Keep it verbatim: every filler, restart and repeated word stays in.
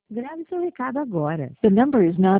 Grave seu recado agora. The number is not